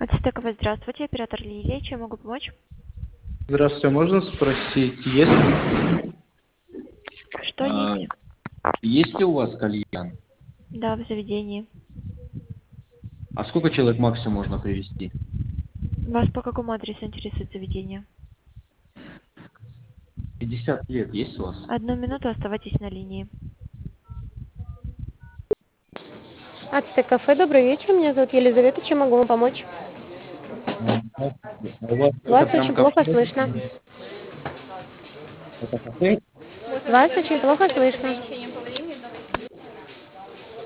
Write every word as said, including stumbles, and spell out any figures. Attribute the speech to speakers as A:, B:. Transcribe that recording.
A: Ацтеково, здравствуйте, оператор Лилия, чем могу помочь?
B: Здравствуйте, а можно спросить, есть,
A: Что
B: а,
A: есть?
B: есть ли у вас кальян?
A: Да, в заведении.
B: А сколько человек максимум можно привезти?
A: Вас по какому адресу интересует заведение?
B: пятьдесят лет есть у вас?
A: Одну минуту, оставайтесь на линии.
C: Ацтек кафе, добрый вечер. Меня зовут Елизавета. Чем могу вам помочь?
B: А, здравствуйте. А у вас это
C: Вас
B: прям
C: очень плохо
B: кафе?
C: слышно.
B: Это кафе?
C: Вас очень плохо слышно.